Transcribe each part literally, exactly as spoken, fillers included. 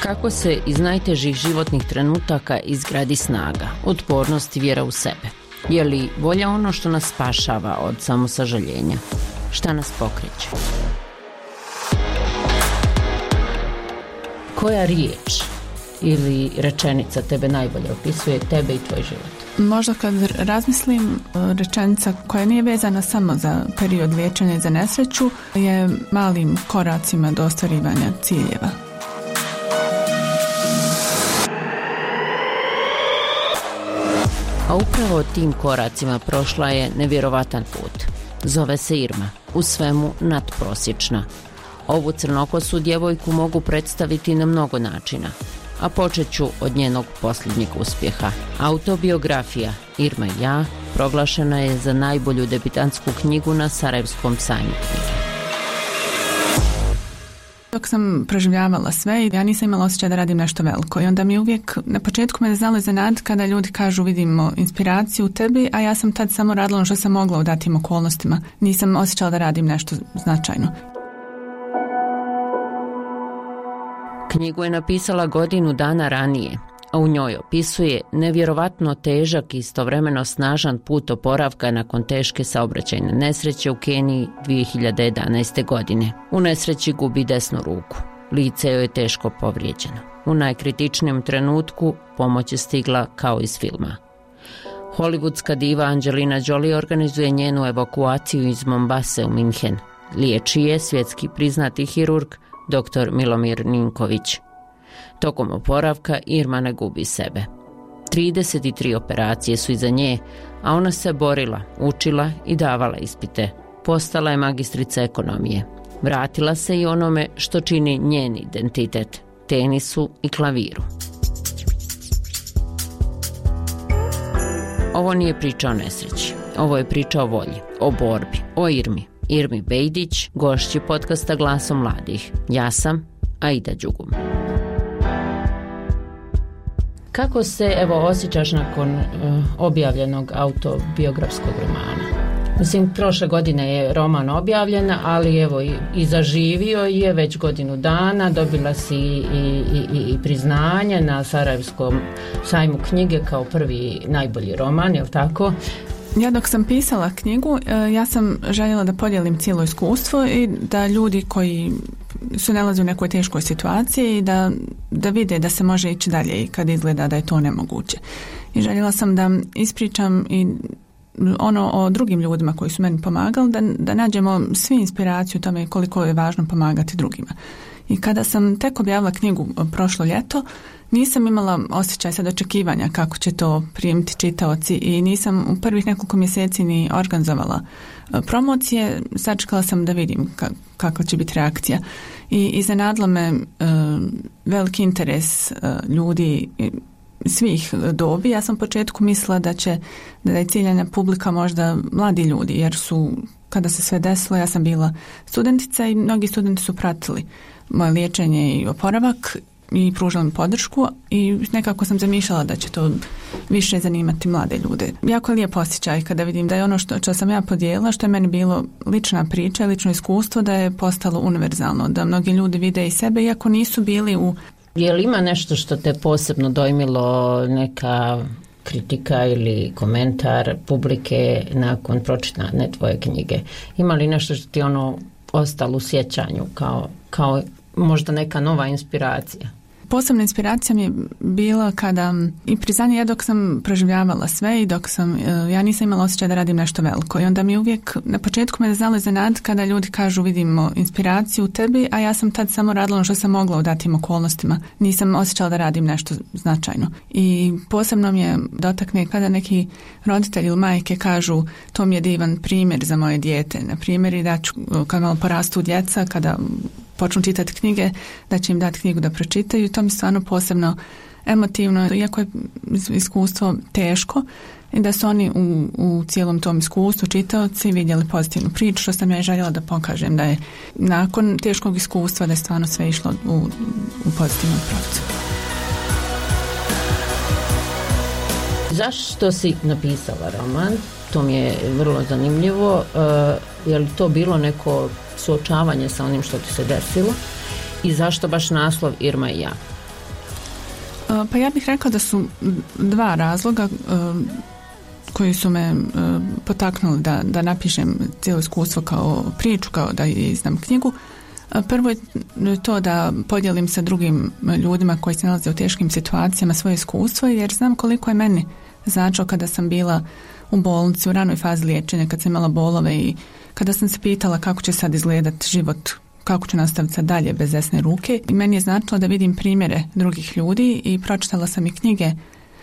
Kako se iz najtežih životnih trenutaka izgradi snaga, otpornost i vjera u sebe? Je li volja ono što nas spašava od samosažaljenja? Šta nas pokreće? Koja riječ ili rečenica tebe najbolje opisuje tebe i tvoj život? Možda kad razmislim, rečenica koja nije vezana samo za period liječenja i za nesreću je malim koracima do ostvarivanja ciljeva. A upravo tim koracima prošla je nevjerovatan put. Zove se Irma, u svemu nadprosječna. Ovu crnokosu djevojku mogu predstaviti na mnogo načina, a počet ću od njenog posljednjeg uspjeha. Autobiografija Irma i ja proglašena je za najbolju debitantsku knjigu na Sarajevskom sajmu knjige. Dok sam proživljavala sve, ja nisam imala osjećaj da radim nešto veliko i onda mi uvijek, na početku me znalo iznenaditi kada ljudi kažu vidimo inspiraciju u tebi, a ja sam tad samo radila ono što sam mogla u datim okolnostima. Nisam osjećala da radim nešto značajno. Knjigu je napisala godinu dana ranije, a u njoj opisuje nevjerovatno težak i istovremeno snažan put oporavka nakon teške saobraćajne nesreće u Keniji dvije hiljade jedanaeste. godine. U nesreći gubi desnu ruku. Lice joj je teško povrijeđeno. U najkritičnijem trenutku pomoć je stigla kao iz filma. Hollywoodska diva Angelina Jolie organizuje njenu evakuaciju iz Mombase u Minhen. Liječi je svjetski priznati hirurg doktor Milomir Ninković. Tokom oporavka Irma ne gubi sebe. trideset tri operacije su iza nje, a ona se borila, učila i davala ispite. Postala je magistrica ekonomije. Vratila se i onome što čini njen identitet, tenisu i klaviru. Ovo nije priča o nesreći. Ovo je priča o volji, o borbi, o Irmi. Irmi Bejdić, gošći podcasta Glasom mladih. Ja sam Aida Đugum. Kako se evo osjećaš nakon uh, objavljenog autobiografskog romana? Mislim, prošle godine je roman objavljen, ali evo i, i zaživio je već godinu dana, dobila si i, i, i priznanje na Sarajevskom sajmu knjige kao prvi najbolji roman, je li tako? Ja dok sam pisala knjigu, ja sam željela da podijelim cijelo iskustvo i da ljudi koji su nalazi u nekoj teškoj situaciji i da, da vide da se može ići dalje i kad izgleda da je to nemoguće. I željela sam da ispričam i ono o drugim ljudima koji su meni pomagali, da, da nađemo svi inspiraciju o tome koliko je važno pomagati drugima. I kada sam tek objavila knjigu prošlo ljeto, nisam imala osjećaj sad očekivanja kako će to primiti čitaoci i nisam u prvih nekoliko mjeseci ni organizovala promocije. Sačekala sam da vidim ka, kakva će biti reakcija. I iznenadilo me uh, veliki interes uh, ljudi svih dobi. Ja sam u početku mislila da će da je ciljana publika možda mladi ljudi, jer su, kada se sve desilo, ja sam bila studentica i mnogi studenti su pratili moje liječenje i oporavak i pružala mi podršku i nekako sam zamišljala da će to više zanimati mlade ljude. Jako je lijep osjećaj kada vidim da je ono što, što sam ja podijelila, što je meni bilo lična priča, lično iskustvo, da je postalo univerzalno, da mnogi ljudi vide i sebe iako nisu bili u... Je li ima nešto što te posebno dojmilo, neka kritika ili komentar publike nakon pročitane tvoje knjige? Ima li nešto što ti ono ostalo u sjećanju kao, kao možda neka nova inspiracija? Posebna inspiracija mi je bila kada i priznanje, ja dok sam proživljavala sve i dok sam, ja nisam imala osjećaj da radim nešto veliko i onda mi uvijek, na početku me znalo iznenaditi kada ljudi kažu vidimo inspiraciju u tebi, a ja sam tad samo radila ono što sam mogla u datim okolnostima. Nisam osjećala da radim nešto značajno. I posebno mi je dotakne kada neki roditelji ili majke kažu to mi je divan primjer za moje dijete. Na primjer, i da ću, kad malo porastu djeca, kada počnu čitati knjige, da će im dati knjigu da pročitaju. To mi stvarno posebno emotivno, iako je iskustvo teško, i da su oni u, u cijelom tom iskustvu čitaoci vidjeli pozitivnu priču, što sam ja željela da pokažem da je nakon teškog iskustva da je stvarno sve išlo u, u pozitivnom pravcu. Zašto si napisala roman? To mi je vrlo zanimljivo. Uh, je li to bilo neko suočavanje sa onim što ti se desilo? I zašto baš naslov Irma i ja? Pa ja bih rekla da su dva razloga koji su me potaknuli da, da napišem cijelo iskustvo kao priču, kao da izdam knjigu. Prvo je to da podijelim sa drugim ljudima koji se nalaze u teškim situacijama svoje iskustvo, jer znam koliko je meni značilo kada sam bila u bolnici u ranoj fazi liječenja, kad sam imala bolove i kada sam se pitala kako će sad izgledati život, kako ću nastaviti sad dalje bez desne ruke. I meni je značilo da vidim primjere drugih ljudi i pročitala sam i knjige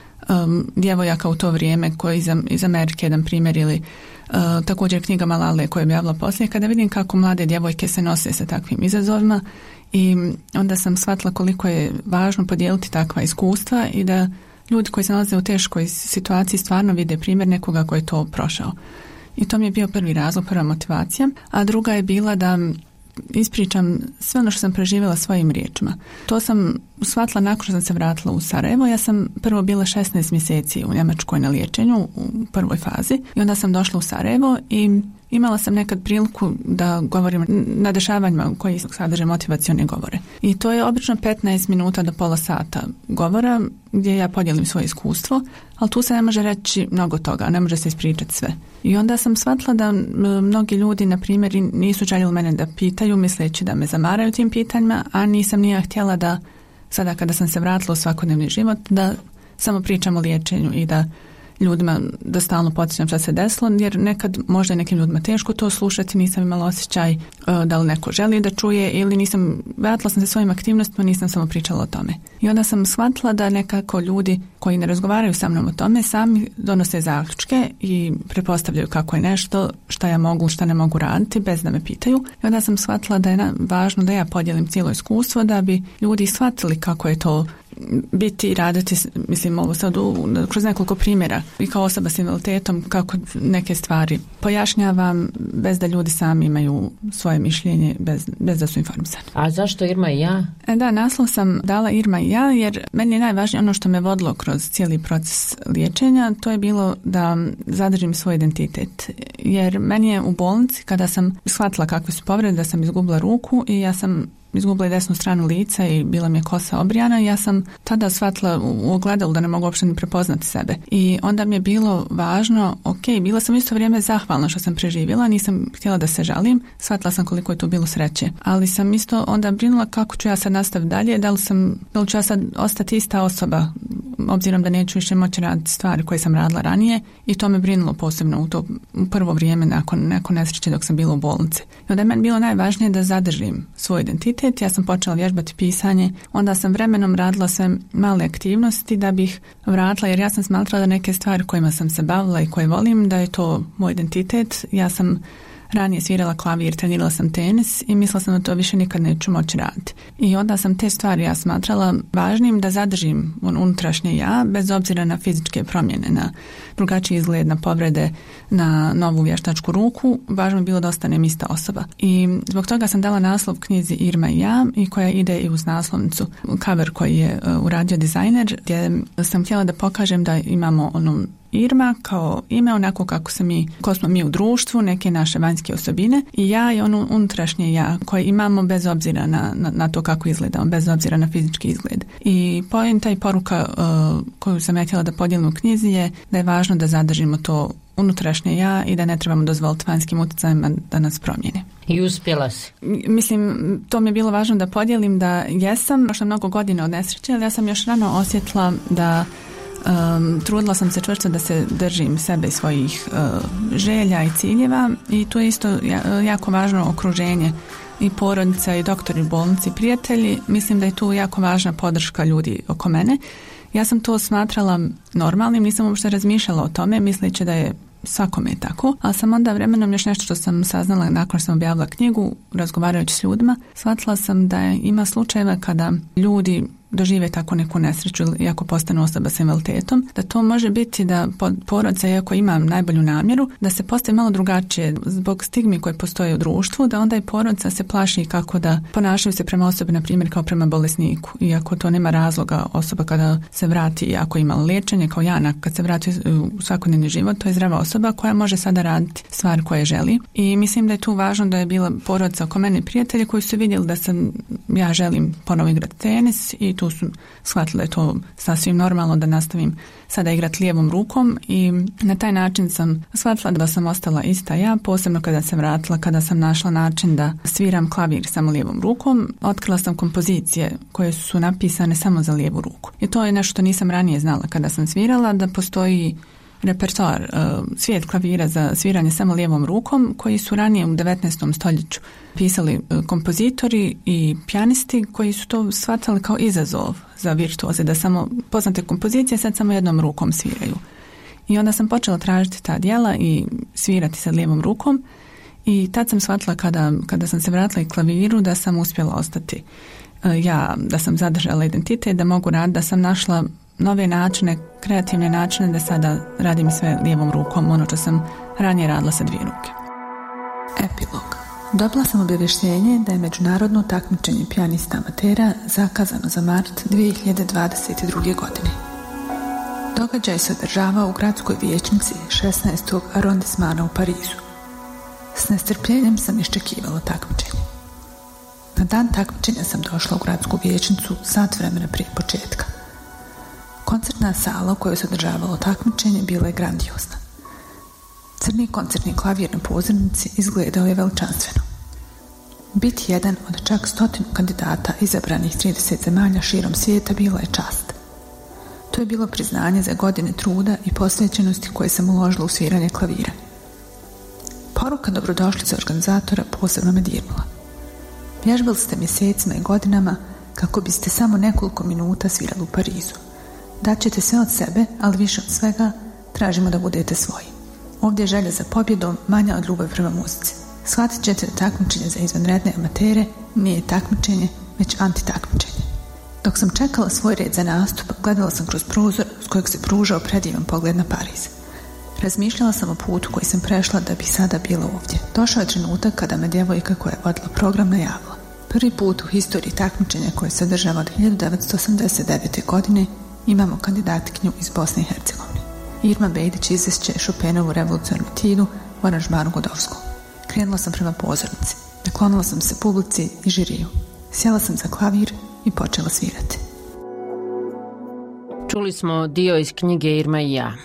um, djevojaka u to vrijeme koji iz, iz Amerike, jedan primjer, ili uh, također knjiga Malale koju je objavila poslije, kada vidim kako mlade djevojke se nose sa takvim izazovima, i onda sam shvatila koliko je važno podijeliti takva iskustva i da ljudi koji se nalaze u teškoj situaciji stvarno vide primjer nekoga koji je to prošao. I to mi je bio prvi razlog, prva motivacija. A druga je bila da ispričam sve ono što sam preživjela svojim riječima. To sam shvatila nakon što sam se vratila u Sarajevo. Ja sam prvo bila šesnaest mjeseci u Njemačkoj na liječenju u prvoj fazi i onda sam došla u Sarajevo i imala sam nekad priliku da govorim na dešavanjima koji sadrže motivacione govore. I to je obično petnaest minuta do pola sata govora gdje ja podijelim svoje iskustvo, ali tu se ne može reći mnogo toga, ne može se ispričati sve. I onda sam shvatila da mnogi ljudi, na primjer, nisu željeli mene da pitaju, misleći da me zamaraju tim pitanjima, a nisam nije htjela da sada kada sam se vratila u svakodnevni život, da samo pričam o liječenju i da ljudima da stalno podsjećam šta se desilo, jer nekad možda je nekim ljudima teško to slušati, nisam imala osjećaj uh, da li neko želi da čuje ili nisam, vratila sam se svojim aktivnostima, nisam samo pričala o tome. I onda sam shvatila da nekako ljudi koji ne razgovaraju sa mnom o tome sami donose zaključke i prepostavljaju kako je nešto, šta ja mogu, šta ne mogu raditi bez da me pitaju. I onda sam shvatila da je na, važno da ja podijelim cijelo iskustvo da bi ljudi shvatili kako je to biti i raditi, mislim ovo sad u, kroz nekoliko primjera i kao osoba s invaliditetom, kako neke stvari pojašnjavam bez da ljudi sami imaju svoje mišljenje, bez, bez da su informisani. A zašto Irma i ja? E da, naslov sam dala Irma i ja jer meni je najvažnije ono što me vodilo kroz cijeli proces liječenja, to je bilo da zadržim svoj identitet. Jer meni je u bolnici, kada sam shvatila kakve su povrede, da sam izgubila ruku i ja sam izgubila desnu stranu lica i bila mi je kosa obrijana, ja sam tada shvatila u ogledalu da ne mogu uopšte ni prepoznati sebe. I onda mi je bilo važno, ok, bila sam isto vrijeme zahvalna što sam preživjela, nisam htjela da se žalim, shvatila sam koliko je to bilo sreće. Ali sam isto onda brinula kako ću ja sad nastaviti dalje, da li, sam, da li ću ja sad ostati ista osoba, obzirom da neću više moći raditi stvari koje sam radila ranije, i to me brinulo posebno u to u prvo vrijeme nakon, nakon nesreće dok sam bila u bolnici. I onda je meni bilo najvažnije da zadržim svoj identitet. Ja sam počela vježbati pisanje, onda sam vremenom radila sve male aktivnosti da bih vratila, jer ja sam smatrala da neke stvari kojima sam se bavila i koje volim, da je to moj identitet. Ja sam ranije svirala klavir, trenirala sam tenis i mislila sam da to više nikad neću moći raditi. I onda sam te stvari ja smatrala važnim da zadržim unutrašnje ja, bez obzira na fizičke promjene, na drugačiji izgled, na povrede, na novu vještačku ruku. Važno je bilo da ostanem ista osoba. I zbog toga sam dala naslov knjizi Irma i ja, i koja ide i uz naslovnicu cover koji je uh, uradio dizajner, gdje sam htjela da pokažem da imamo onu Irma kao ime, onako kako se mi, ko smo mi u društvu, neke naše vanjske osobine, i ja i ono unutrašnje ja koje imamo bez obzira na, na, na to kako izgledamo, bez obzira na fizički izgled. I poenta i poruka uh, koju sam ja htjela da podijelim u knjizi je da je važno da zadržimo to unutrašnje ja i da ne trebamo dozvoliti vanjskim utjecajima da nas promijene. I uspjela si? Mislim, to mi je bilo važno da podijelim da jesam, prošla mnogo godina od nesreće, ali ja sam još rano osjetila da Um, trudila sam se čvrsto da se držim sebe i svojih uh, želja i ciljeva, i tu je isto jako važno okruženje i porodica i doktori u bolnici, prijatelji. Mislim da je tu jako važna podrška ljudi oko mene. Ja sam to smatrala normalnim, nisam uopšte razmišljala o tome, misleći da je svakome je tako, ali sam onda vremenom još nešto što sam saznala nakon što sam objavila knjigu, razgovarajući s ljudima, shvatila sam da ima slučajeva kada ljudi dožive tako neku nesreću ili ako postanu osoba s invaliditetom, da to može biti da porodica, iako ima najbolju namjeru, da se postavi malo drugačije zbog stigmi koje postoje u društvu, da onda i porodica se plaši kako da ponašaju se prema osobi, na primjer kao prema bolesniku, iako to nema razloga. Osoba kada se vrati, ako ima liječenje kao Jana, kad se vrati u svakodnevni život, to je zdrava osoba koja može sada raditi stvari koje želi. I mislim da je tu važno da je bila porodica oko mene, prijatelji koji su vidjeli da sam, ja želim ponovo igrati tenis, i tu su shvatili da je to sasvim normalno da nastavim sada igrati lijevom rukom i na taj način sam shvatila da sam ostala ista ja, posebno kada sam vratila, kada sam našla način da sviram klavir samo lijevom rukom. Otkrila sam kompozicije koje su napisane samo za lijevu ruku. I to je nešto što nisam ranije znala kada sam svirala, da postoji repertoar, svijet klavira za sviranje samo lijevom rukom koji su ranije u devetnaestom stoljeću pisali kompozitori i pijanisti koji su to shvatali kao izazov za virtuoze, da samo poznate kompozicije sad samo jednom rukom sviraju. I onda sam počela tražiti ta djela i svirati sa lijevom rukom i tad sam shvatila kada, kada sam se vratila i klaviru da sam uspjela ostati ja, da sam zadržala identitet, da mogu raditi, da sam našla nove načine, kreativne načine da sada radim sve lijevom rukom, ono što sam ranije radila sa dvije ruke. Epilog. Dobila sam obavještenje da je međunarodno takmičenje pijanista amatera zakazano za mart dvije hiljade dvadeset druge. godine. Događaj se održavao u gradskoj vijećnici šesnaestog arondismana u Parizu. S nestrpljenjem sam iščekivala takmičenje. Na dan takmičenja sam došla u gradsku vijećnicu sat vremena prije početka. Koncertna sala u kojoj se održavalo takmičenje bila je grandiozna. Crni koncertni klavir na pozornici izgledao je veličanstveno. Biti jedan od čak stotinu kandidata izabranih trideset zemalja širom svijeta bila je čast. To je bilo priznanje za godine truda i posvećenosti koje sam uložila u sviranje klavira. Poruka dobrodošlice organizatora posebno me dirnula. Vježbali ste mjesecima i godinama kako biste samo nekoliko minuta svirali u Parizu. Daćete sve od sebe, ali više od svega tražimo da budete svoji. Ovdje je želja za pobjedom manja od ljubavi prema muzici. Shvatit ćete da takmičenje za izvanredne amatere nije takmičenje, već antitakmičenje. Dok sam čekala svoj red za nastup, gledala sam kroz prozor s kojeg se pružao predivan pogled na Pariz. Razmišljala sam o putu koji sam prešla da bi sada bila ovdje. Došao je trenutak kada me djevojka koja je vodila program najavila. Prvi put u historiji takmičenja koje se održava od hiljadu devetsto osamdeset devete. godine imamo kandidatkinju iz Bosne i Hercegovine. Irma Bejdić izvešće Chopinovu revolucionarnu etudu u aranžmanu Godovskog. Krenula sam prema pozornici. Naklonila sam se publici i žiriju. Sjela sam za klavir i počela svirati. Čuli smo dio iz knjige Irma i ja.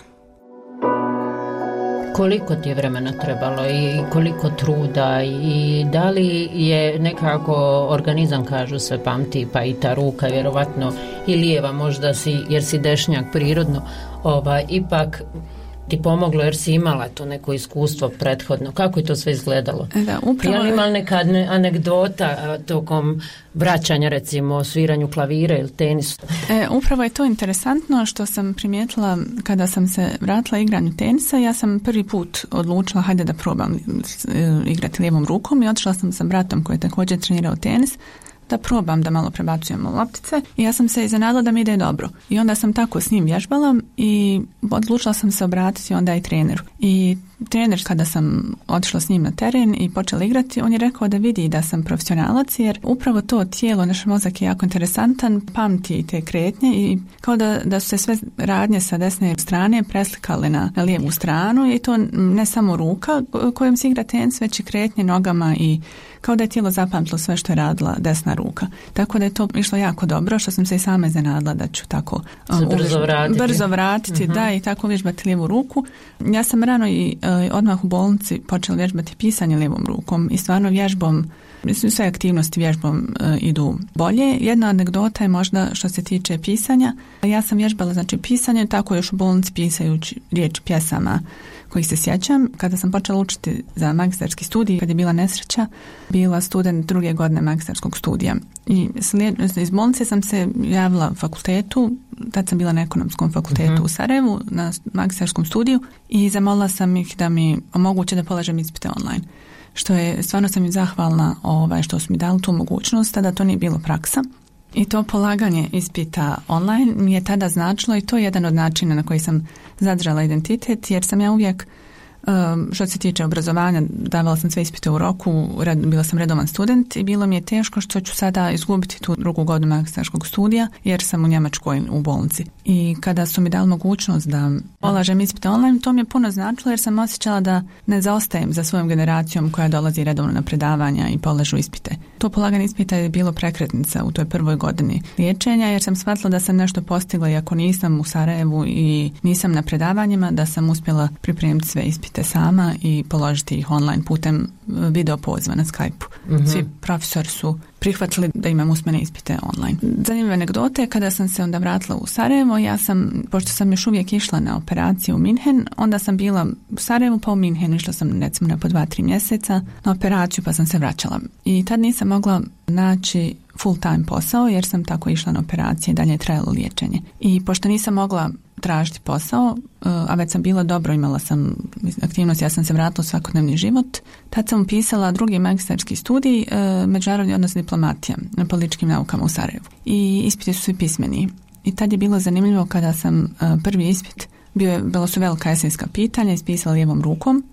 Koliko ti je vremena trebalo i koliko truda i da li je nekako organizam, kažu se, pamti, pa i ta ruka vjerovatno i lijeva možda si, jer si dešnjak prirodno, ovaj, ipak ti pomoglo jer si imala to neko iskustvo prethodno. Kako je to sve izgledalo? Da, upravo... Je li imala neka anegdota tokom vraćanja, recimo, o sviranju klavira ili tenisu? E, upravo je to interesantno što sam primijetila kada sam se vratila igranju tenisa. Ja sam prvi put odlučila hajde da probam igrati lijevom rukom i otišla sam sa bratom koji je također trenirao tenis da probam da malo prebacujemo loptice i ja sam se iznenadila da mi ide dobro. I onda sam tako s njim vježbala i odlučila sam se obratiti onda i treneru. I trener, kada sam otišla s njim na teren i počela igrati, on je rekao da vidi da sam profesionalac jer upravo to tijelo, naš mozak je jako interesantan, pamti te kretnje i kao da, da su se sve radnje sa desne strane preslikale na, na lijevu stranu i to ne samo ruka kojom se igra tenis, već i kretnje nogama i kao da je tijelo zapamtilo sve što je radila desna ruka. Tako da je to išlo jako dobro, što sam se i sama iznenadila da ću tako um, brzo vratiti, brzo vratiti uh-huh. da, i tako vježbati lijevu ruku. Ja sam rano i uh, odmah u bolnici počela vježbati pisanje lijevom rukom i stvarno vježbom, mislim, sve aktivnosti vježbom uh, idu bolje. Jedna anegdota je možda što se tiče pisanja. Ja sam vježbala znači pisanje, tako još u bolnici pisajući riječ pjesama kojih se sjećam. Kada sam počela učiti za magistarski studij, kad je bila nesreća, bila student druge godine magistarskog studija. I slijed, iz bolnice sam se javila fakultetu, tad sam bila na ekonomskom fakultetu uh-huh. u Sarajevu, na magistarskom studiju i zamolila sam ih da mi omoguće da polažem ispite online. Što je, stvarno sam im zahvalna ovaj, što su mi dali tu mogućnost, tada to nije bilo praksa. I to polaganje ispita online mi je tada značilo i to je jedan od načina na koji sam zadržala identitet, jer sam ja uvijek, što se tiče obrazovanja, davala sam sve ispite u roku, bila sam redovan student i bilo mi je teško što ću sada izgubiti tu drugu godinu magistarskog studija, jer sam u Njemačkoj u bolnici. I kada su mi dali mogućnost da polažem ispite online, to mi je puno značilo jer sam osjećala da ne zaostajem za svojom generacijom koja dolazi redovno na predavanja i polažu ispite. to polaganje ispita je bilo prekretnica u toj prvoj godini liječenja, jer sam shvatila da sam nešto postigla, iako nisam u Sarajevu i nisam na predavanjima, da sam uspjela pripremiti sve ispite sama i položiti ih online putem video poziva na Skype-u. Mm-hmm. Svi profesori su prihvatili da imam usmene ispite online. Zanimljive anegdote, kada sam se onda vratila u Sarajevo, ja sam, pošto sam još uvijek išla na operaciju u Minhen, onda sam bila u Sarajevu pa u Minhen, išla sam recimo na po dva, tri mjeseca na operaciju pa sam se vraćala. I tad nisam mogla naći full time posao jer sam tako išla na operacije i dalje je trajalo liječenje. I pošto nisam mogla tražiti posao, a već sam bila dobro, imala sam aktivnost, ja sam se vratila u svakodnevni život. Tad sam upisala drugi magistarski studij, međunarodni odnos diplomatija na političkim naukama u Sarajevu. I ispiti su svi pismeni. I tad je bilo zanimljivo kada sam prvi ispit, bio je, bilo su velika esenska pitanja, ispisala lijevom rukom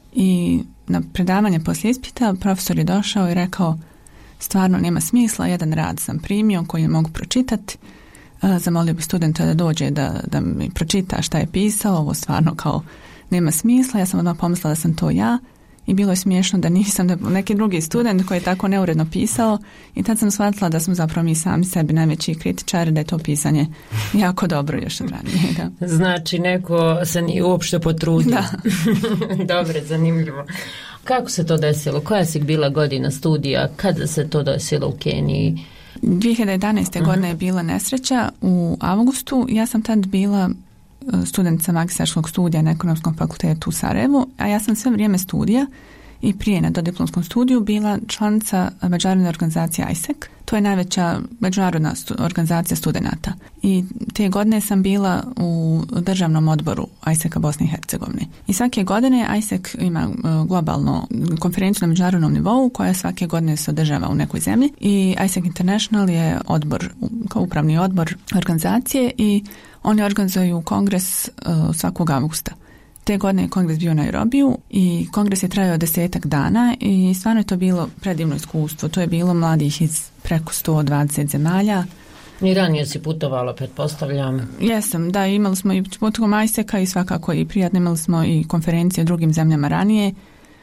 i na predavanje poslije ispita profesor je došao i rekao stvarno nema smisla, jedan rad sam primio koji ne mogu pročitati. Zamolio bi studenta da dođe da, da mi pročita šta je pisao, ovo stvarno kao nema smisla, ja sam odmah pomislila da sam to ja i bilo je smiješno da nisam, da neki drugi student koji je tako neuredno pisao i tad sam shvatila da smo zapravo mi sami sebi najveći kritičari, da je to pisanje jako dobro još od ranije. Da. Znači neko se nije uopšte potrudio. Da. Dobro, zanimljivo. Kako se to desilo? Koja si bila godina studija? Kada se to desilo u Keniji? dvije hiljade jedanaeste. Uh-huh. godine je bila nesreća u avgustu. Ja sam tad bila studentica magistarskog studija na Ekonomskom fakultetu u Sarajevu, a ja sam sve vrijeme studija i prije na dodiplomskom studiju bila članica međunarodne organizacije I S E C. To je najveća međunarodna stu, organizacija studenata. I te godine sam bila u državnom odboru I S E C-a Bosne i Hercegovine. I svake godine I S E C ima globalnu konferenciju na međunarodnom nivou koja svake godine se održava u nekoj zemlji. I I S E C International je odbor, kao upravni odbor organizacije i oni organizuju kongres uh, svakog avgusta. Te godine je kongres bio u Nairobiju i kongres je trajao desetak dana i stvarno je to bilo predivno iskustvo. To je bilo mladih iz preko sto dvadeset zemalja. I ranije si putovala, pretpostavljam. Jesam, da, imali smo i putovom I S E C-a i svakako i prijatno, imali smo i konferencije u drugim zemljama ranije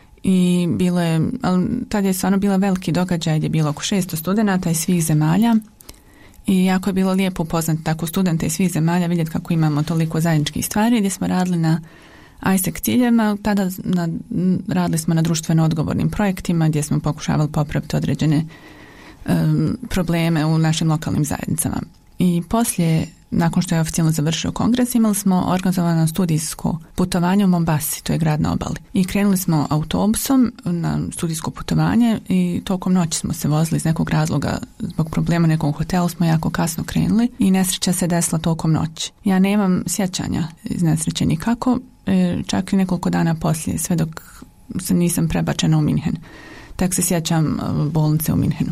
i bilo je, ali tad je stvarno bila veliki događaj gdje je bilo oko šesto studenata iz svih zemalja. I jako je bilo lijepo upoznati tako studente iz svih zemalja, vidjeti kako imamo toliko zajedničkih stvari, gdje smo radili na I S E C ciljevima, tada na, radili smo na društveno odgovornim projektima gdje smo pokušavali popraviti određene um, probleme u našim lokalnim zajednicama. I poslije, nakon što je oficijalno završio kongres, imali smo organizovano studijsko putovanje u Mombasi, to je grad na obali. I krenuli smo autobusom na studijsko putovanje i tokom noći smo se vozili iz nekog razloga zbog problema u nekom hotelu, smo jako kasno krenuli i nesreća se desila tokom noći. Ja nemam sjećanja iz nesreće nikako, čak i nekoliko dana poslije, sve dok se nisam prebačena u Minhen. Tek se sjećam bolnice u Minhenu.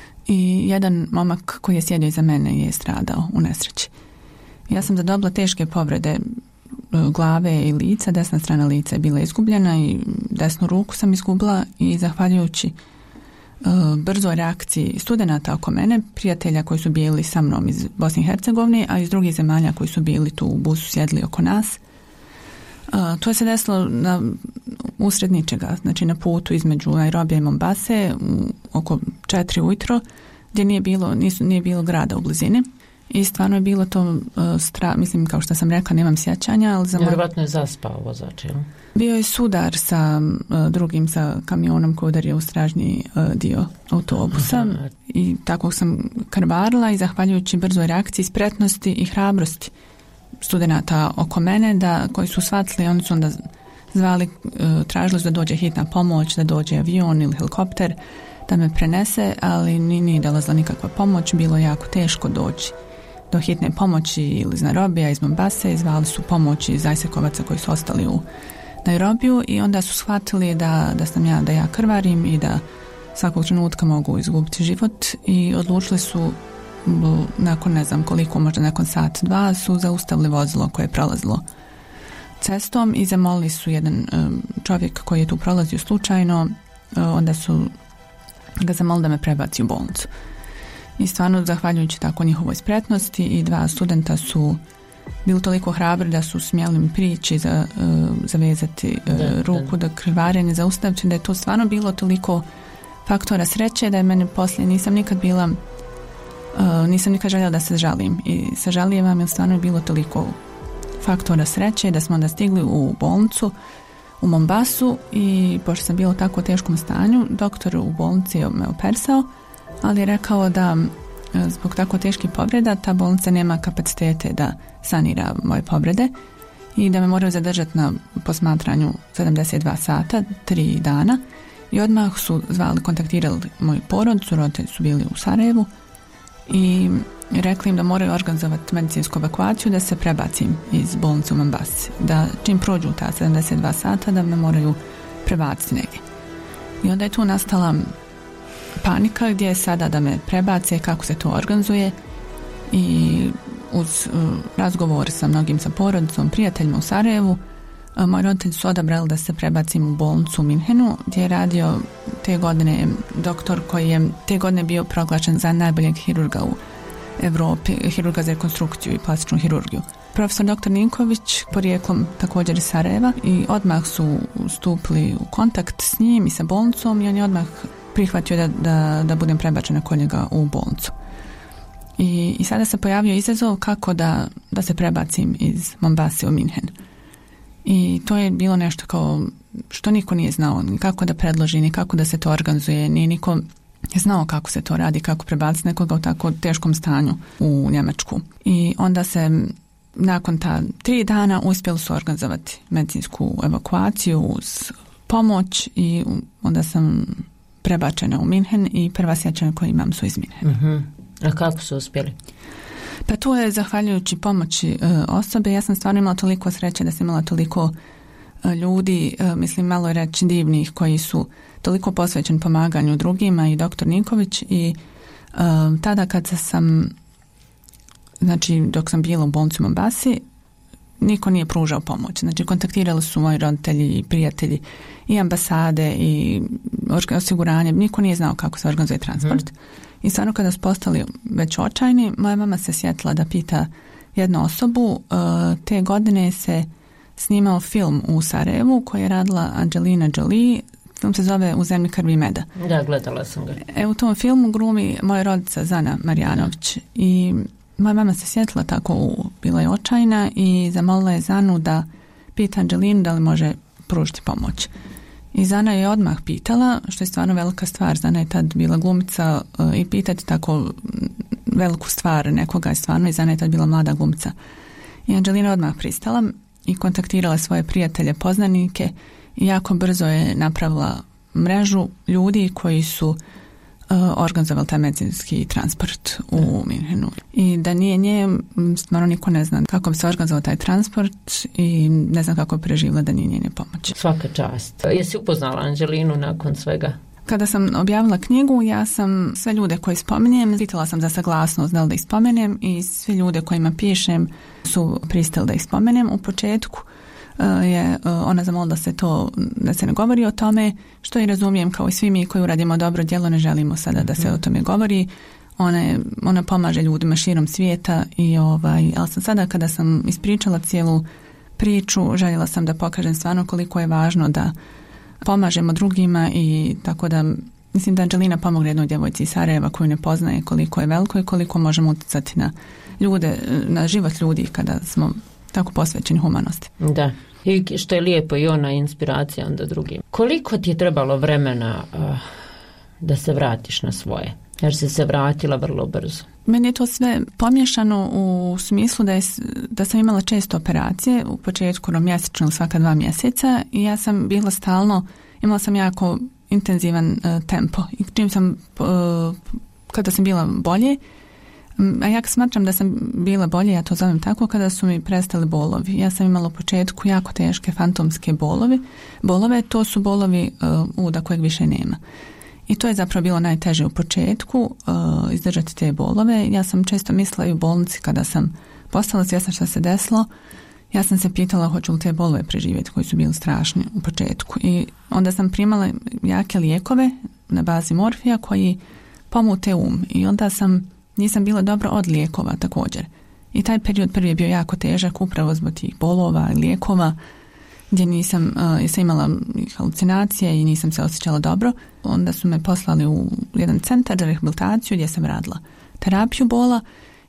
I jedan momak koji je sjedio iza mene je stradao u nesreći. Ja sam zadobila teške povrede glave i lica, desna strana lica je bila izgubljena i desnu ruku sam izgubila i zahvaljujući uh, brzoj reakciji studenata oko mene, prijatelja koji su bili sa mnom iz Bosne i Hercegovine, a iz drugih zemalja koji su bili tu u busu sjedli oko nas. Uh, to je se desilo na usred ničega, znači na putu između Nairobija i Mombase u, oko četiri ujutro, gdje nije bilo, nisu, nije bilo grada u blizini i stvarno je bilo to uh, stra, mislim kao što sam rekla, nemam sjećanja, ali za moj... Vjerovatno je zaspao vozač, jel? Bio je sudar sa uh, drugim, sa kamionom koji udario u stražnji uh, dio autobusa. Aha. I tako sam krvarila i zahvaljujući brzoj reakciji, spretnosti i hrabrosti studenata oko mene, da, koji su shvatili, oni su onda zvali, tražili da dođe hitna pomoć, da dođe avion ili helikopter da me prenese, ali nije dolazila nikakva pomoć, bilo je jako teško doći do hitne pomoći ili iz Nairobija, iz Mombase, zvali su pomoć iz I S E C-ovaca koji su ostali u Nairobiju i onda su shvatili da, da sam ja, da ja krvarim i da svakog trenutka mogu izgubiti život i odlučili su nakon ne znam koliko, možda nakon sat dva su zaustavili vozilo koje je prolazilo cestom i zamolili su jedan um, čovjek koji je tu prolazio slučajno, uh, onda su ga zamolili da me prebaci u bolnicu. I stvarno, zahvaljujući tako njihovoj spretnosti, i dva studenta su bili toliko hrabri da su smjeli mi prići za, uh, zavezati uh, da, ruku, da, da krvarenje zaustaviti, da je to stvarno bilo toliko faktora sreće da je meni poslije, nisam nikad bila, uh, nisam nikad željela da se žalim i sažalijevam jer stvarno je bilo toliko faktora sreće da smo onda stigli u bolnicu u Mombasu i pošto sam bila u tako teškom stanju, doktor u bolnici me operisao, ali je rekao da zbog tako teških povreda ta bolnica nema kapacitete da sanira moje povrede i da me moraju zadržati na posmatranju sedamdeset dva sata, tri dana i odmah su zvali, kontaktirali moju porodicu, roditelji su bili u Sarajevu i rekli im da moraju organizovati medicinsku evakuaciju da se prebacim iz bolnice u Mombasi, da čim prođu ta sedamdeset dva sata da me moraju prebaciti negdje. I onda je tu nastala panika gdje je sada da me prebace, kako se to organizuje i uz uh, razgovor sa mnogim sa porodicom, prijateljima u Sarajevu, uh, moji roditelji su odabrali da se prebacim u bolnicu u Minhenu gdje je radio te godine doktor koji je te godine bio proglašen za najboljeg hirurga u Europi, hirurga za rekonstrukciju i plastičnu hirurgiju. Profesor doktor Ninković, porijeklom također iz Sarajeva, i odmah su stupili u kontakt s njim i sa bolnicom i on je odmah prihvatio da, da, da budem prebačena kod njega u bolnicu. I, i sada se pojavio izazov kako da, da se prebacim iz Mombase u Minhen. I to je bilo nešto kao što niko nije znao, ni kako da predloži, ni kako da se to organizuje, ni niko znao kako se to radi, kako prebaciti nekoga u tako teškom stanju u Njemačku. I onda se nakon ta tri dana uspjeli su organizovati medicinsku evakuaciju uz pomoć i onda sam prebačena u Minhen i prva sjećanja koje imam su iz Minhena. Uh-huh. A kako su uspjeli? Pa tu je zahvaljujući pomoći e, osobe. Ja sam stvarno imala toliko sreće da sam imala toliko e, ljudi, e, mislim malo je reći divnih, koji su toliko posvećeni pomaganju drugima i doktor Ninković i e, tada kad sam, znači dok sam bila u bolnici u Mombasi, niko nije pružao pomoć. Znači kontaktirali su moji roditelji i prijatelji i ambasade i osiguranje. Niko nije znao kako se organizuje transport. Hmm. I stvarno kada su postali već očajni, moja mama se sjetila da pita jednu osobu. Te godine se snimao film u Sarajevu koji je radila Angelina Jolie. Film se zove U zemlji krvi i meda. Da, gledala sam ga. E, u tom filmu glumi moja rodica Zana Marjanović i moja mama se sjetila tako, bila je očajna i zamolila je Zanu da pita Angelinu da li može pružiti pomoć. I Zana je odmah pitala, što je stvarno velika stvar. Zana je tad bila glumica uh, i pitati tako veliku stvar nekoga je stvarno, i Zana je tad bila mlada glumica. I Angelina odmah pristala i kontaktirala svoje prijatelje, poznanike i jako brzo je napravila mrežu ljudi koji su organizovali taj medicinski transport u Minhenu. I da nije nje, stvarno niko ne zna kako bi se organizovao taj transport i ne znam kako bi preživjela da nije njene pomoći. Svaka čast. Jesi upoznala Angelinu nakon svega? Kada sam objavila knjigu, ja sam sve ljude koje spominjem, pitala sam za saglasnost da li da ih spomenem i sve ljude kojima pišem su pristali da ih spomenem. U početku je ona zamolila da se to, da se ne govori o tome, što i razumijem, kao i svi mi koji uradimo dobro djelo, ne želimo sada da se o tome govori. Ona, je, ona pomaže ljudima širom svijeta i ovaj, ali sam sada kada sam ispričala cijelu priču, željela sam da pokažem stvarno koliko je važno da pomažemo drugima i tako da mislim da Angelina pomogne jednoj djevojci iz Sarajeva koju ne poznaje, koliko je veliko i koliko možemo utjecati na ljude, na život ljudi kada smo tako posvećeni humanosti. Da. I što je lijepo i ona inspiracija onda drugim. Koliko ti je trebalo vremena uh, da se vratiš na svoje? Jer si se vratila vrlo brzo. Meni je to sve pomiješano u smislu da, je, da sam imala često operacije, u početku mjesečno svaka dva mjeseca i ja sam bila stalno, imala sam jako intenzivan uh, tempo i čim sam, uh, kada sam bila bolje, a ja smatram da sam bila bolje, ja to zovem tako, kada su mi prestali bolovi. Ja sam imala u početku jako teške fantomske bolovi. Bolove, to su bolovi uh, uda kojeg više nema. I to je zapravo bilo najteže u početku, uh, izdržati te bolove. Ja sam često mislila i u bolnici kada sam postala svjesna što se desilo, ja sam se pitala hoću li te bolove preživjeti koji su bili strašni u početku. I onda sam primala jake lijekove na bazi morfija koji pomute um. I onda sam nisam bila dobro od lijekova također. I taj period prvi je bio jako težak upravo zbog tih bolova i lijekova gdje nisam, uh, sam imala halucinacije i nisam se osjećala dobro. Onda su me poslali u jedan centar za rehabilitaciju gdje sam radila terapiju bola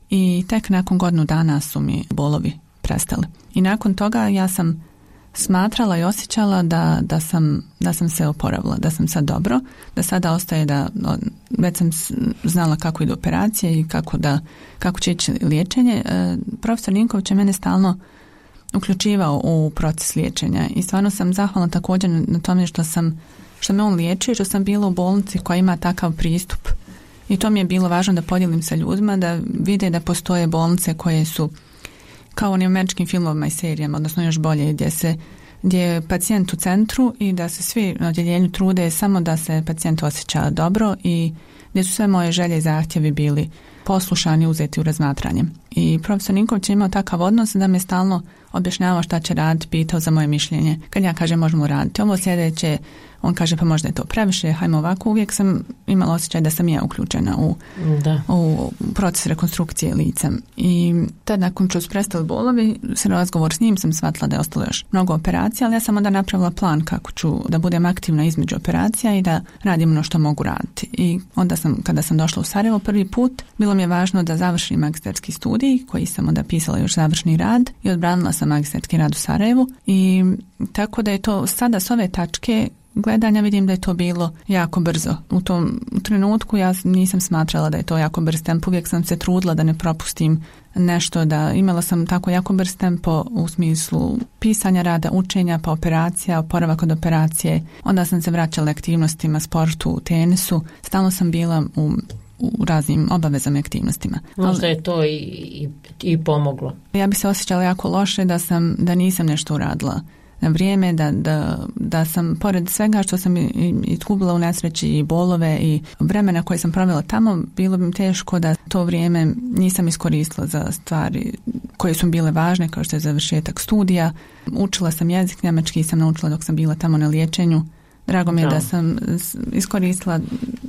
i tek nakon godinu dana su mi bolovi prestali. I nakon toga ja sam smatrala i osjećala da, da, sam, da sam se oporavila, da sam sad dobro, da sada ostaje da, već sam znala kako idu operacije i kako, da, kako će ići liječenje. E, profesor Ninković je mene stalno uključivao u proces liječenja i stvarno sam zahvalna također na tome što sam, što me on liječi, što sam bila u bolnici koja ima takav pristup. I to mi je bilo važno da podijelim sa ljudima, da vide da postoje bolnice koje su kao onim američkim filmovima i serijama, odnosno još bolje, gdje se gdje je pacijent u centru i da se svi na odjeljenju trude samo da se pacijent osjeća dobro i gdje su sve moje želje i zahtjevi bili poslušani, uzeti u razmatranje. I profesor Ninković je imao takav odnos da me stalno objašnjavao šta će raditi, pitao za moje mišljenje. Kad ja kažem možemo raditi ovo sljedeće, on kaže pa možda je to previše, hajmo ovako. Uvijek sam imala osjećaj da sam ja uključena u, da. u proces rekonstrukcije lica. I tad nakon što su prestali bolovi, s razgovor s njim sam shvatila da je ostalo još mnogo operacija, ali ja sam onda napravila plan kako ću da budem aktivna između operacija i da radim ono što mogu raditi. I onda sam, kada sam došla u Sarajevo prvi put, bilo mi je važno da završim magistarski studij, koji sam onda pisala još završni rad i odbranila sam magistarski rad u Sarajevu. I tako da je to sada s ove tačke gledanja vidim da je to bilo jako brzo. U tom trenutku ja nisam smatrala da je to jako brz tempo. Uvijek sam se trudila da ne propustim nešto, da imala sam tako jako brz tempo u smislu pisanja rada, učenja, pa operacija, oporavak od operacije. Onda sam se vraćala aktivnostima, sportu, tenisu. Stalno sam bila u u raznim obavezama i aktivnostima. Možda je to i, i, i pomoglo. Ja bi se osjećala jako loše da sam, da nisam nešto uradila na vrijeme, da, da, da sam pored svega što sam izgubila u nesreći i bolove i vremena koje sam provela tamo, bilo bi mi teško da to vrijeme nisam iskoristila za stvari koje su bile važne, kao što je završetak studija. Učila sam jezik njemački, sam naučila dok sam bila tamo na liječenju. Drago mi je da, da sam iskoristila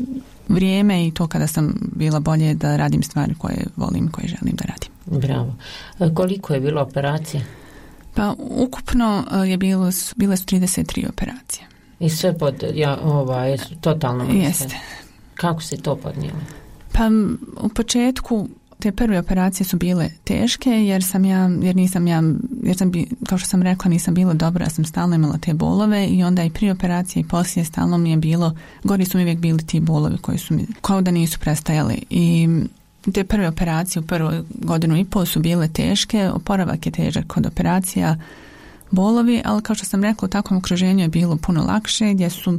vrijeme i to kada sam bila bolje da radim stvari koje volim, koje želim da radim. Bravo. Koliko je bilo operacija? Pa ukupno je bilo, bile su trideset tri operacije. I sve pod, ja, ovaj, totalno mislim. Jeste. Kako si to podnijela? Pa u početku te prve operacije su bile teške jer sam ja, jer nisam ja, jer sam, kao što sam rekla, nisam bila dobra, ja sam stalno imala te bolove i onda i prije operacije i poslije stalno mi je bilo, gori su mi uvijek bili ti bolovi koji su mi, kao da nisu prestajali. I te prve operacije u prvu godinu i pol su bile teške, oporavak je težak kod operacija, bolovi, ali kao što sam rekla, u takvom okruženju je bilo puno lakše, gdje su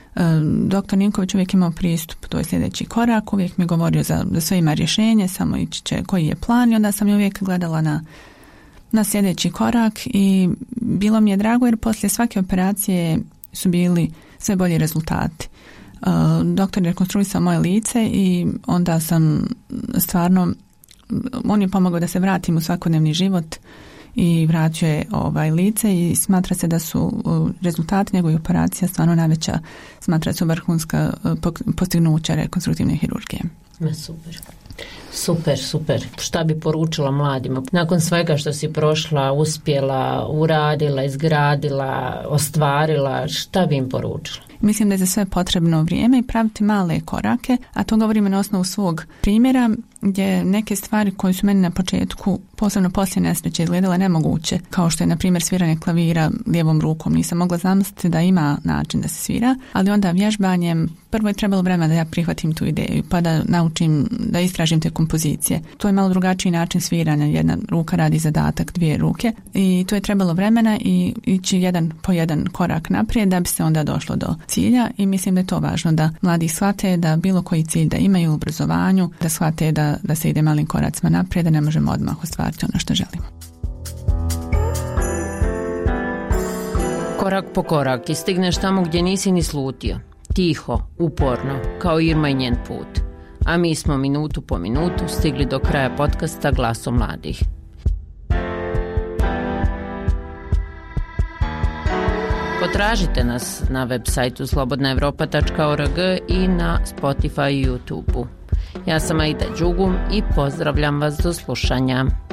doktor Ninković uvijek imao pristup, to je sljedeći korak, uvijek mi govorio za, za sve ima rješenje, samo ići će koji je plan i onda sam je uvijek gledala na, na sljedeći korak i bilo mi je drago jer poslije svake operacije su bili sve bolji rezultati. Uh, doktor je rekonstruisao moje lice i onda sam stvarno, on je pomogao da se vratim u svakodnevni život i vratio je ovaj lice i smatra se da su rezultati njegove operacije stvarno najveća, smatra se vrhunska postignuća rekonstruktivne hirurgije. Super. Super, super. Šta bi poručila mladima? Nakon svega što si prošla, uspjela, uradila, izgradila, ostvarila, šta bi im poručila? Mislim da je za sve potrebno vrijeme i praviti male korake, a to govorimo na osnovu svog primjera, gdje neke stvari koje su meni na početku, posebno poslije nesreće, izgledale nemoguće, kao što je na primjer sviranje klavira lijevom rukom. Nisam mogla zamisliti da ima način da se svira, ali onda vježbanjem prvo je trebalo vremena da ja prihvatim tu ideju, pa da naučim, da istražim te kompozicije. To je malo drugačiji način sviranja, jedna ruka radi zadatak, dvije ruke i to je trebalo vremena i ići jedan po jedan korak naprijed da bi se onda došlo do cilja i mislim da je to važno da mladi shvate da bilo koji cilj da imaju u obrazovanju, da shvate da, da se ide malim koracima naprijed, da ne možemo odmah ostvariti ono što želimo. Korak po korak i stigneš tamo gdje nisi ni slutio. Tiho, uporno, kao Irma i njen put. A mi smo minutu po minutu stigli do kraja podcasta Glasom mladih. Potražite nas na web sajtu slobodna europa tačka org i na Spotify i YouTube-u. Ja sam Aida Đugum i pozdravljam vas do slušanja.